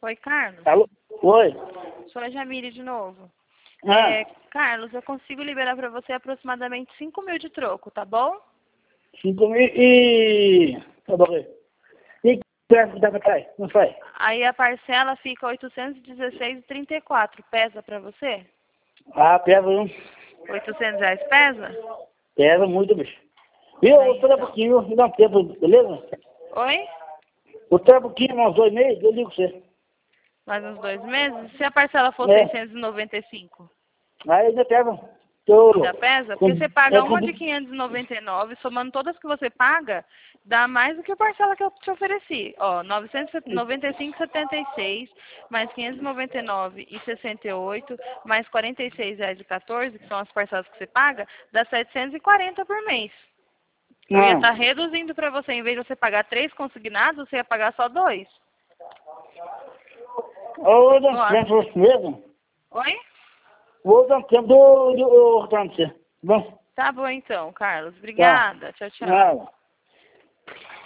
Oi, Carlos. Alô? Oi. Sou a Jamile de novo. Ah, Carlos, eu consigo liberar para você aproximadamente 5 mil de troco, tá bom? 5.000 e... Tá bom. E que dá pra trás? Não foi? Aí a parcela fica 816,34. Pesa para você? Ah, pesa, viu? R$ 800 pesa? Pesa muito, bicho. Viu? Aí, Eu tô um então. pouquinho, me dá um tempo, beleza? Oi? Eu tô um pouquinho, uns 2 meses, eu ligo pra você. Mais uns 2 meses? Se a parcela for É. 695, Aí ainda pega. Tô... ainda pesa? Porque você É, paga uma de 599, somando todas que você paga, dá mais do que a parcela que eu te ofereci. Ó, 995,76, mais 599,68, mais R$ 46,14, que são as parcelas que você paga, dá 740 por mês. Eu ia estar reduzindo para você, em vez de você pagar 3 consignados, você ia pagar só 2. Ô, dá um Nossa. tempo pra você mesmo. Oi? Vou dar um tempo do retorno pra você. Bom, Tá bom então, Carlos. tá. Obrigada. Tchau, tchau. Nada.